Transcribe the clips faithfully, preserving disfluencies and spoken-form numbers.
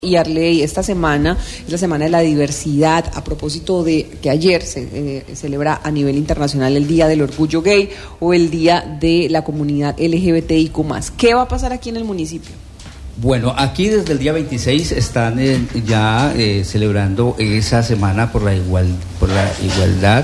Y Arley, esta semana es la Semana de la Diversidad, a propósito de que ayer se eh, celebra a nivel internacional el Día del Orgullo Gay o el Día de la Comunidad L G B T I Q más. ¿Qué va a pasar aquí en el municipio? Bueno, aquí desde el día veintiséis están eh, ya eh, celebrando esa semana por la igual, por la igualdad.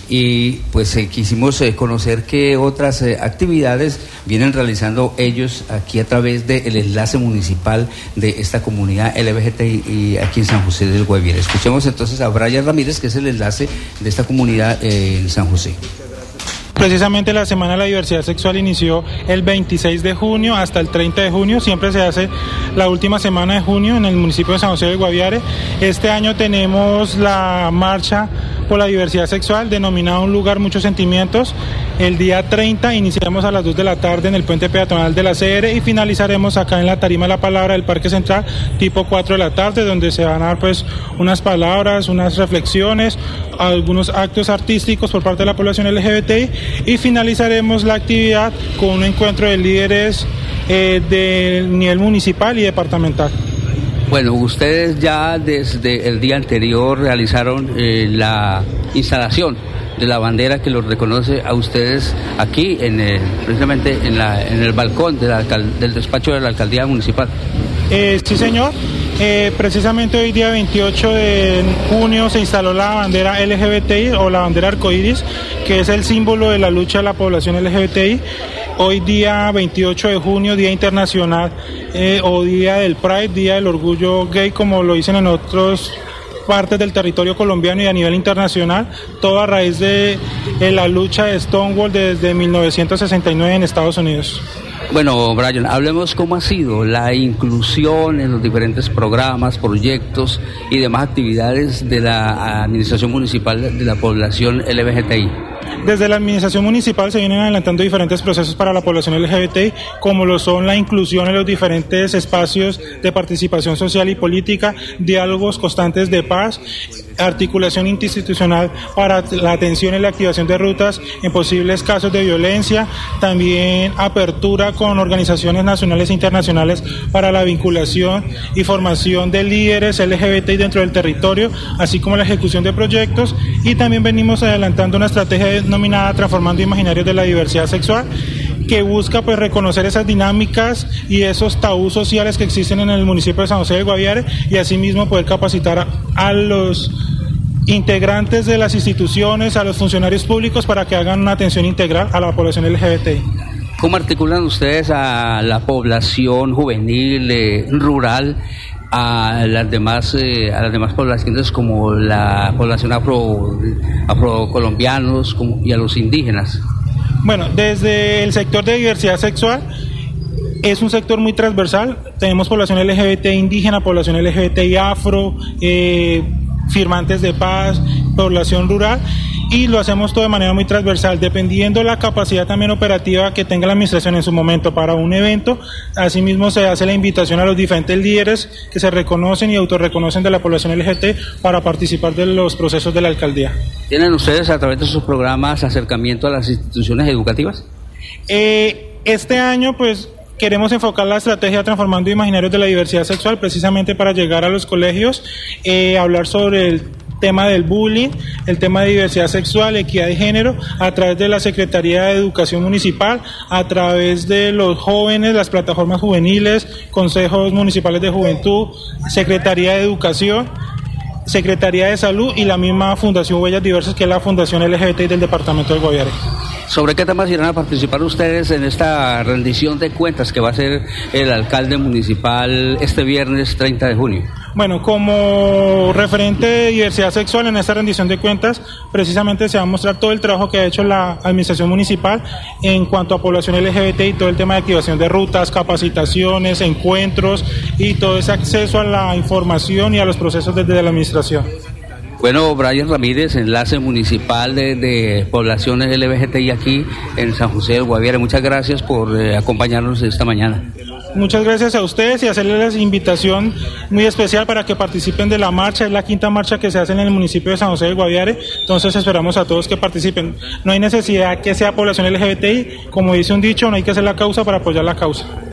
Y pues eh, quisimos eh, conocer qué otras eh, actividades vienen realizando ellos aquí a través del enlace municipal de esta comunidad L G B T I aquí en San José del Guaviare. Escuchemos entonces a Brian Ramírez, que es el enlace de esta comunidad eh, en San José. Precisamente la Semana de la Diversidad Sexual inició el veintiséis de junio hasta el treinta de junio, siempre se hace la última semana de junio en el municipio de San José del Guaviare. Este año tenemos la marcha por la diversidad sexual, denominada Un Lugar, Muchos Sentimientos. El día treinta iniciamos a las dos de la tarde en el puente peatonal de la C R y finalizaremos acá en la tarima de la palabra del Parque Central, tipo cuatro de la tarde, donde se van a dar pues unas palabras, unas reflexiones, algunos actos artísticos por parte de la población L G B T I y finalizaremos la actividad con un encuentro de líderes eh, del nivel municipal y departamental. Bueno, ustedes ya desde el día anterior realizaron eh, la instalación de la bandera que los reconoce a ustedes aquí, en el, precisamente en, la, en el balcón de la, del despacho de la alcaldía municipal. Eh, sí, señor. Eh, precisamente hoy día veintiocho de junio se instaló la bandera L G B T I o la bandera arcoíris, que es el símbolo de la lucha de la población L G B T I. Hoy día veintiocho de junio, Día Internacional eh, o Día del Pride, Día del Orgullo Gay, como lo dicen en otras partes del territorio colombiano y a nivel internacional, todo a raíz de, de la lucha de Stonewall desde mil novecientos sesenta y nueve en Estados Unidos. Bueno, Brian, hablemos cómo ha sido la inclusión en los diferentes programas, proyectos y demás actividades de la administración municipal de la población L G B T I. Desde la administración municipal se vienen adelantando diferentes procesos para la población L G B T I, como lo son la inclusión en los diferentes espacios de participación social y política, diálogos constantes de paz, articulación institucional para la atención y la activación de rutas en posibles casos de violencia, también apertura con organizaciones nacionales e internacionales para la vinculación y formación de líderes L G B T I dentro del territorio, así como la ejecución de proyectos, y también venimos adelantando una estrategia denominada Transformando Imaginarios de la Diversidad Sexual, que busca pues reconocer esas dinámicas y esos tabús sociales que existen en el municipio de San José del Guaviare y asimismo poder capacitar a, a los integrantes de las instituciones, a los funcionarios públicos para que hagan una atención integral a la población L G B T I. ¿Cómo articulan ustedes a la población juvenil, eh, rural, a las demás eh, a las demás poblaciones como la población afro afrocolombianos como, y a los indígenas? Bueno, desde el sector de diversidad sexual es un sector muy transversal. Tenemos población L G B T I indígena, población L G B T I afro, eh, firmantes de paz, población rural, y lo hacemos todo de manera muy transversal, dependiendo la capacidad también operativa que tenga la administración en su momento para un evento. Asimismo se hace la invitación a los diferentes líderes que se reconocen y autorreconocen de la población L G B T para participar de los procesos de la alcaldía. ¿Tienen ustedes a través de sus programas acercamiento a las instituciones educativas? Eh, este año pues queremos enfocar la estrategia Transformando Imaginarios de la Diversidad Sexual precisamente para llegar a los colegios, eh, hablar sobre el tema del bullying, el tema de diversidad sexual, equidad de género, a través de la Secretaría de Educación Municipal, a través de los jóvenes, las plataformas juveniles, consejos municipales de juventud, Secretaría de Educación, Secretaría de Salud y la misma Fundación Huellas Diversas, que es la Fundación L G B T I del Departamento del Guaviare. ¿Sobre qué temas irán a participar ustedes en esta rendición de cuentas que va a hacer el alcalde municipal este viernes treinta de junio? Bueno, como referente de diversidad sexual en esta rendición de cuentas, precisamente se va a mostrar todo el trabajo que ha hecho la administración municipal en cuanto a población L G B T y todo el tema de activación de rutas, capacitaciones, encuentros y todo ese acceso a la información y a los procesos desde la administración. Bueno, Brian Ramírez, enlace municipal de, de poblaciones L G B T I aquí en San José del Guaviare. Muchas gracias por eh, acompañarnos esta mañana. Muchas gracias a ustedes y hacerles la invitación muy especial para que participen de la marcha. Es la quinta marcha que se hace en el municipio de San José del Guaviare, entonces esperamos a todos que participen. No hay necesidad que sea población L G B T I, como dice un dicho, no hay que hacer la causa para apoyar la causa.